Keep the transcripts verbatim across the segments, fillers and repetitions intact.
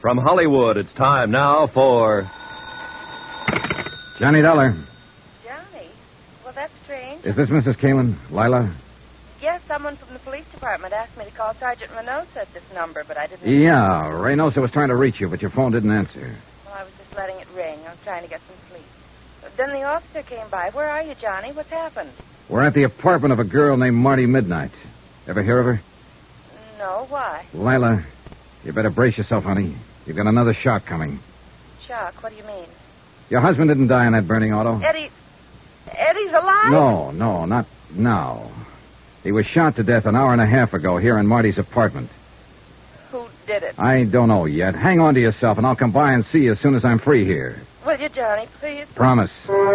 From Hollywood, it's time now for... Johnny Dollar. Johnny? Well, that's strange. Is this Missus Kalin? Lila? Yes, someone from the police department asked me to call Sergeant Reynosa at this number, but I didn't... Yeah, Reynosa was trying to reach you, but your phone didn't answer. Well, I was just letting it ring. I was trying to get some sleep. Then the officer came by. Where are you, Johnny? What's happened? We're at the apartment of a girl named Marty Midnight. Ever hear of her? No, why? Lila, you better brace yourself, honey. You've got another shock coming. Shock? What do you mean? Your husband didn't die in that burning auto? Eddie... Eddie's alive? No, no, not now. He was shot to death an hour and a half ago here in Marty's apartment. Who did it? I don't know yet. Hang on to yourself, and I'll come by and see you as soon as I'm free here. Will you, Johnny, please? Promise.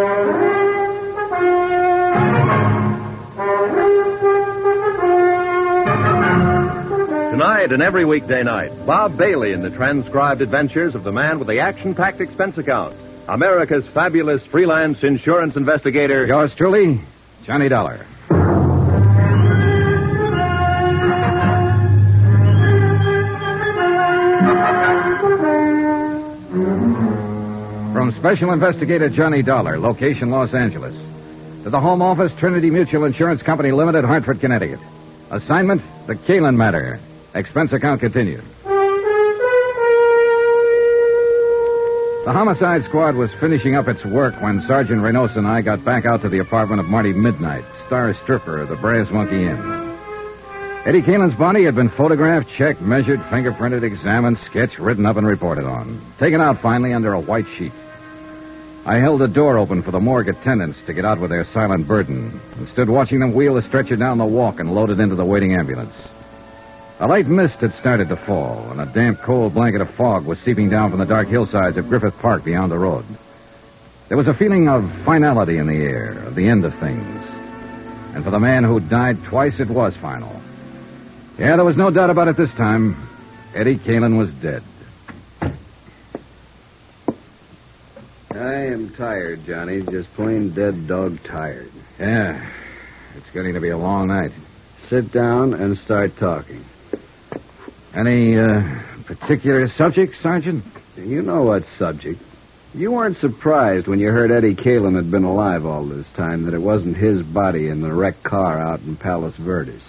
Tonight and every weekday night, Bob Bailey in the transcribed adventures of the man with the action-packed expense account, America's fabulous freelance insurance investigator. Yours truly, Johnny Dollar. From Special Investigator Johnny Dollar, location Los Angeles, to the Home Office, Trinity Mutual Insurance Company Limited, Hartford, Connecticut. Assignment, the Kalin matter. Expense account continued. The homicide squad was finishing up its work when Sergeant Reynosa and I got back out to the apartment of Marty Midnight, star stripper of the Brass Monkey Inn. Eddie Kalin's body had been photographed, checked, measured, fingerprinted, examined, sketched, written up, and reported on. Taken out finally under a white sheet. I held the door open for the morgue attendants to get out with their silent burden and stood watching them wheel the stretcher down the walk and load it into the waiting ambulance. A light mist had started to fall, and a damp, cold blanket of fog was seeping down from the dark hillsides of Griffith Park beyond the road. There was a feeling of finality in the air, of the end of things. And for the man who died twice, it was final. Yeah, there was no doubt about it this time. Eddie Kalin was dead. I am tired, Johnny. Just plain dead dog tired. Yeah, it's getting to be a long night. Sit down and start talking. Any uh, particular subject, Sergeant? You know what subject. You weren't surprised when you heard Eddie Kalin had been alive all this time, that it wasn't his body in the wrecked car out in Palos Verdes.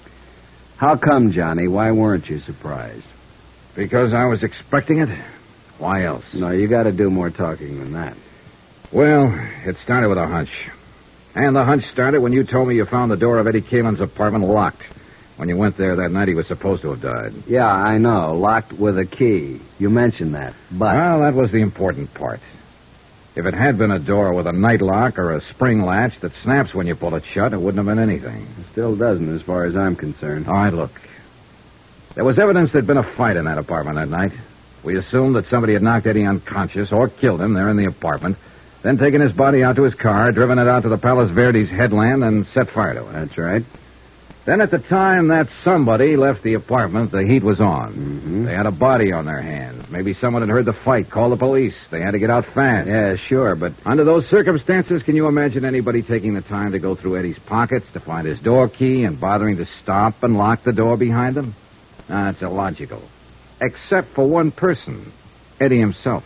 How come, Johnny? Why weren't you surprised? Because I was expecting it. Why else? No, you got to do more talking than that. Well, it started with a hunch. And the hunch started when you told me you found the door of Eddie Kalin's apartment locked. When you went there that night, he was supposed to have died. Yeah, I know. Locked with a key. You mentioned that. But... Well, that was the important part. If it had been a door with a night lock or a spring latch that snaps when you pull it shut, it wouldn't have been anything. It still doesn't, as far as I'm concerned. All right, look. There was evidence there'd been a fight in that apartment that night. We assumed that somebody had knocked Eddie unconscious or killed him there in the apartment, then taken his body out to his car, driven it out to the Palos Verdes headland, and set fire to it. That's right. Then at the time that somebody left the apartment, the heat was on. Mm-hmm. They had a body on their hands. Maybe someone had heard the fight, called the police. They had to get out fast. Yeah, sure, but... Under those circumstances, can you imagine anybody taking the time to go through Eddie's pockets to find his door key and bothering to stop and lock the door behind him? That's illogical. Except for one person, Eddie himself.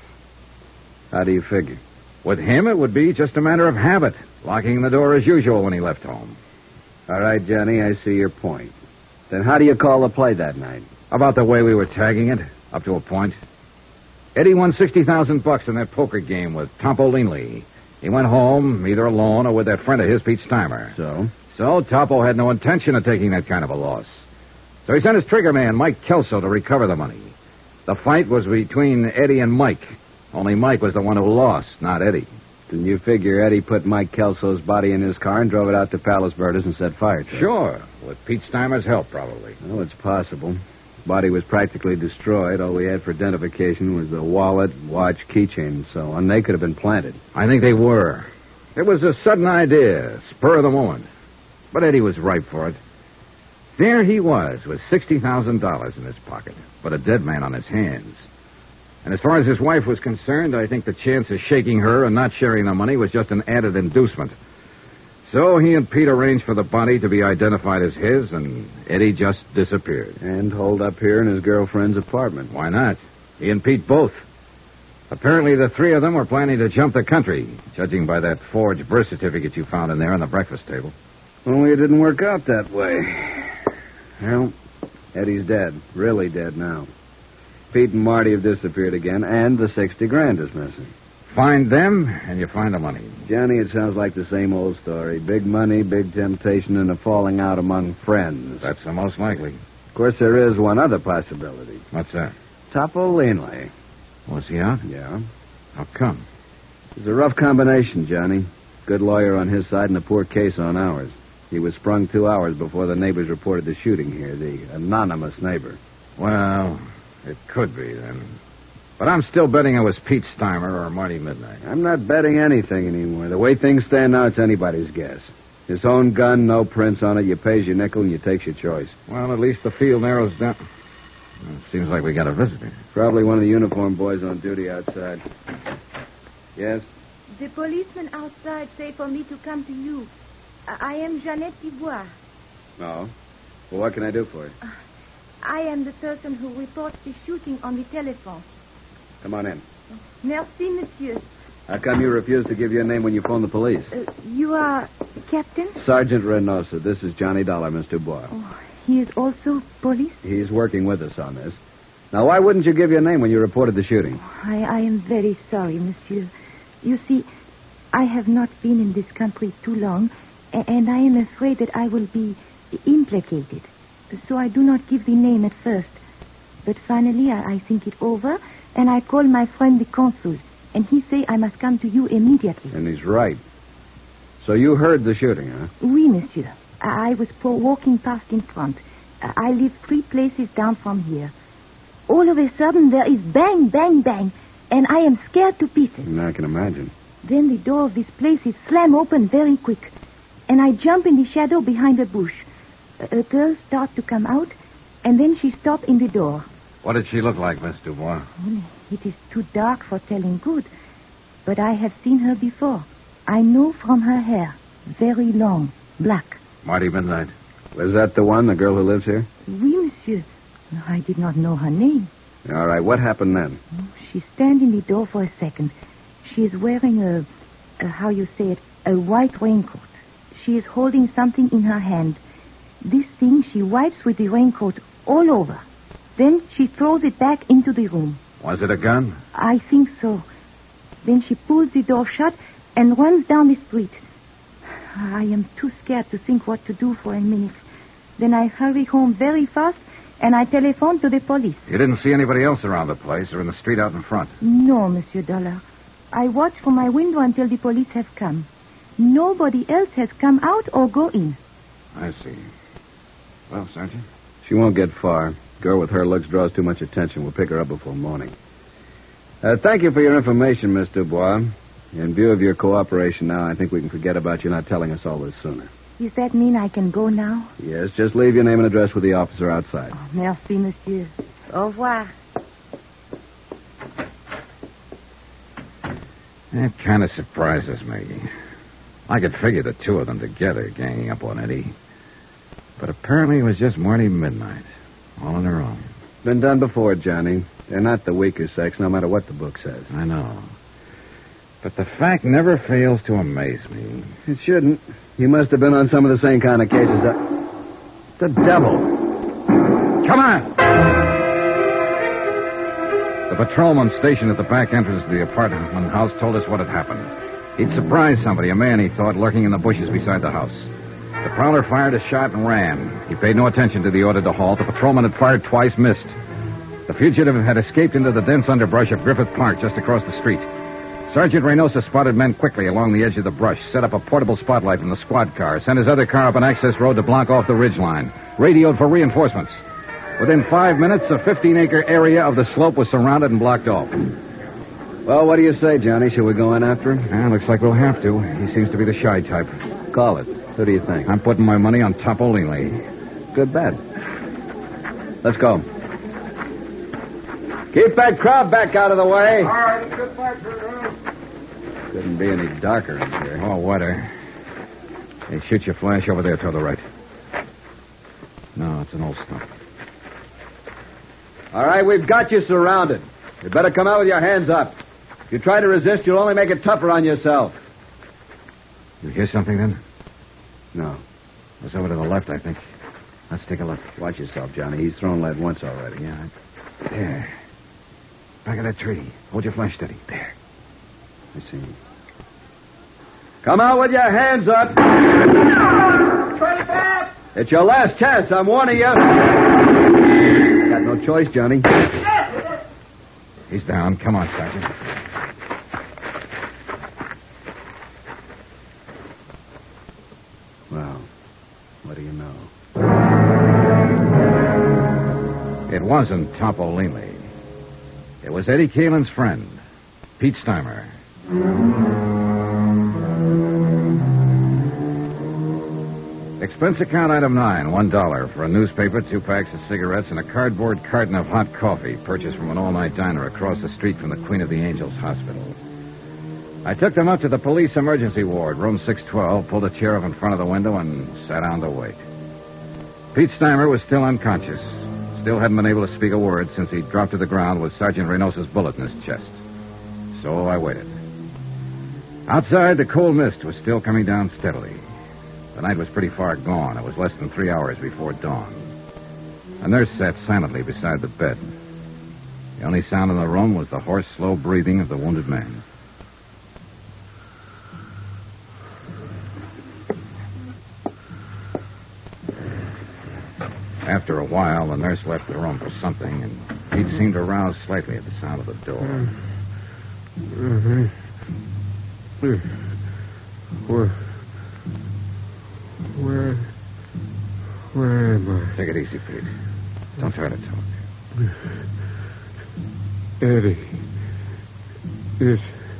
How do you figure? With him, it would be just a matter of habit, locking the door as usual when he left home. All right, Johnny, I see your point. Then how do you call the play that night? About the way we were tagging it, up to a point. Eddie won sixty thousand bucks in that poker game with Topo Linley. He went home, either alone or with that friend of his, Pete Steimer. So? So Topo had no intention of taking that kind of a loss. So he sent his trigger man, Mike Kelso, to recover the money. The fight was between Eddie and Mike. Only Mike was the one who lost, not Eddie. Then you figure Eddie put Mike Kelso's body in his car and drove it out to Palos Verdes and set fire to it? Sure, with Pete Steimer's help, probably. Well, it's possible. Body was practically destroyed. All we had for identification was the wallet, watch, keychain, and so on. They could have been planted. I think they were. It was a sudden idea, spur of the moment. But Eddie was ripe for it. There he was, with sixty thousand dollars in his pocket, but a dead man on his hands. And as far as his wife was concerned, I think the chance of shaking her and not sharing the money was just an added inducement. So he and Pete arranged for the body to be identified as his, and Eddie just disappeared. And holed up here in his girlfriend's apartment. Why not? He and Pete both. Apparently, the three of them were planning to jump the country, judging by that forged birth certificate you found in there on the breakfast table. Only it didn't work out that way. Well, Eddie's dead. Really dead now. Pete and Marty have disappeared again, and the sixty grand is missing. Find them, and you find the money. Johnny, it sounds like the same old story. Big money, big temptation, and a falling out among friends. That's the most likely. Of course, there is one other possibility. What's that? Topo Linley. Was he out? Yeah. How come? It's a rough combination, Johnny. Good lawyer on his side and a poor case on ours. He was sprung two hours before the neighbors reported the shooting here, the anonymous neighbor. Well, it could be, then. But I'm still betting it was Pete Steimer or Marty Midnight. I'm not betting anything anymore. The way things stand now, it's anybody's guess. His own gun, no prints on it. You pays your nickel and you takes your choice. Well, at least the field narrows down. Well, it seems like we got a visitor. Probably one of the uniformed boys on duty outside. Yes? The policeman outside say for me to come to you. I am Jeannette Dubois. No. Well, what can I do for you? Uh, I am the person who reports the shooting on the telephone. Come on in. Merci, monsieur. How come you refuse to give your name when you phone the police? Uh, you are Captain? Sergeant Reynosa. This is Johnny Dollar, Miss Dubois. Oh, he is also police? He's working with us on this. Now, why wouldn't you give your name when you reported the shooting? I, I am very sorry, monsieur. You see, I have not been in this country too long, and I am afraid that I will be implicated. So I do not give the name at first. But finally, I, I think it over, and I call my friend the consul, and he say I must come to you immediately. And he's right. So you heard the shooting, huh? Oui, monsieur. I, I was po- walking past in front. I, I live three places down from here. All of a sudden, there is bang, bang, bang, and I am scared to pieces. I can imagine. Then the door of this place is slam open very quick, and I jump in the shadow behind a bush. A, a girl starts to come out, and then she stopped in the door. What did she look like, Miss Dubois? Oh, it is too dark for telling good, but I have seen her before. I know from her hair, very long, black. Marty Midnight. Was that the one, the girl who lives here? Oui, monsieur. No, I did not know her name. All right, what happened then? Oh, she stands in the door for a second. She is wearing a, a, how you say it, a white raincoat. She is holding something in her hand. This thing she wipes with the raincoat all over. Then she throws it back into the room. Was it a gun? I think so. Then she pulls the door shut and runs down the street. I am too scared to think what to do for a minute. Then I hurry home very fast, and I telephone to the police. You didn't see anybody else around the place or in the street out in front? No, Monsieur Dollar. I watch from my window until the police have come. Nobody else has come out or go in. I see. Well, Sergeant? She won't get far. Girl with her looks draws too much attention. We'll pick her up before morning. Uh, thank you for your information, Miss Dubois. In view of your cooperation now, I think we can forget about you not telling us all this sooner. Does that mean I can go now? Yes, just leave your name and address with the officer outside. Oh, merci, monsieur. Au revoir. That kind of surprises me. I could figure the two of them together ganging up on Eddie. But apparently it was just Marty Midnight, all on her own. Been done before, Johnny. They're not the weaker sex, no matter what the book says. I know. But the fact never fails to amaze me. It shouldn't. You must have been on some of the same kind of cases. That... The devil. Come on! The patrolman stationed at the back entrance of the apartment house told us what had happened. He'd surprised somebody, a man, he thought, lurking in the bushes beside the house. The prowler fired a shot and ran. He paid no attention to the order to halt. The patrolman had fired twice, missed. The fugitive had escaped into the dense underbrush of Griffith Park just across the street. Sergeant Reynosa spotted men quickly along the edge of the brush, set up a portable spotlight in the squad car, sent his other car up an access road to block off the ridgeline, radioed for reinforcements. Within five minutes, a fifteen-acre area of the slope was surrounded and blocked off. Well, what do you say, Johnny? Shall we go in after him? Yeah, looks like we'll have to. He seems to be the shy type. Call it. Who do you think? I'm putting my money on Topo Linley. Good bet. Let's go. Keep that crowd back out of the way. All right, get back here. Couldn't be any darker in here. Oh, wetter. Hey, shoot your flash over there to the right. No, it's an old stump. All right, we've got you surrounded. You better come out with your hands up. If you try to resist, you'll only make it tougher on yourself. You hear something then? No. It was over to the left, I think. Let's take a look. Watch yourself, Johnny. He's thrown lead once already. Yeah. There. Back of that tree. Hold your flash steady. There. I see. Come out with your hands up. twenty-five! It's your last chance. I'm warning you. Got no choice, Johnny. He's down. Come on, Sergeant. Well, what do you know? It wasn't Topolini. It was Eddie Kalin's friend, Pete Steimer. Expense account item nine, one dollar for a newspaper, two packs of cigarettes, and a cardboard carton of hot coffee purchased from an all-night diner across the street from the Queen of the Angels Hospital. I took them up to the police emergency ward, room six twelve, pulled a chair up in front of the window, and sat down to wait. Pete Steimer was still unconscious. Still hadn't been able to speak a word since he dropped to the ground with Sergeant Reynosa's bullet in his chest. So I waited. Outside, the cold mist was still coming down steadily. The night was pretty far gone. It was less than three hours before dawn. A nurse sat silently beside the bed. The only sound in the room was the hoarse, slow breathing of the wounded man. After a while, the nurse left the room for something, and Pete seemed to rouse slightly at the sound of the door. Mm-hmm. Where, where, where am I? Take it easy, Pete. Don't try to talk. Eddie. Is,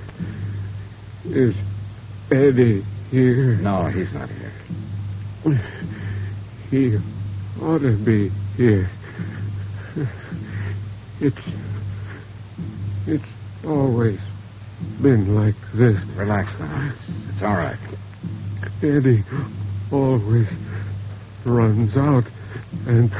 is Eddie here? No, he's not here. He ought to be here. It's, it's always been like this. Relax now. It's, it's all right. Eddie always runs out and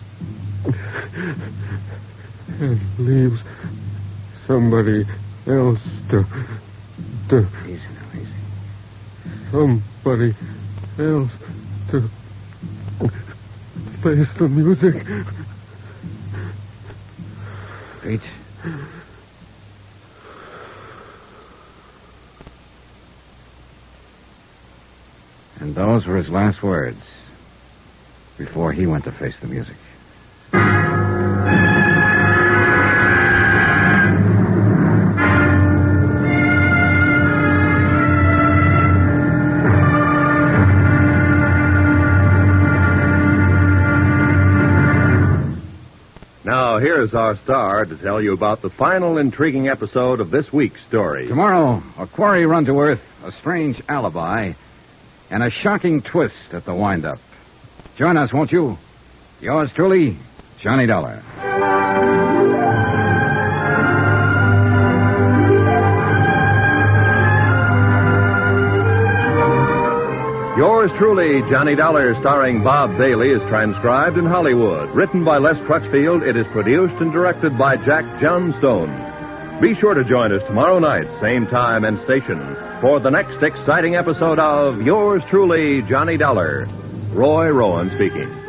and leaves somebody else to to Easy now, easy. somebody else to plays the music. Pete. And those were his last words before he went to face the music. Now, here's our star to tell you about the final intriguing episode of this week's story. Tomorrow, a quarry run to earth, a strange alibi, and a shocking twist at the wind-up. Join us, won't you? Yours truly, Johnny Dollar. Yours truly, Johnny Dollar, starring Bob Bailey, is transcribed in Hollywood. Written by Les Crutchfield, it is produced and directed by Jack Johnstone. Be sure to join us tomorrow night, same time and station, for the next exciting episode of Yours truly, Johnny Dollar. Roy Rowan speaking.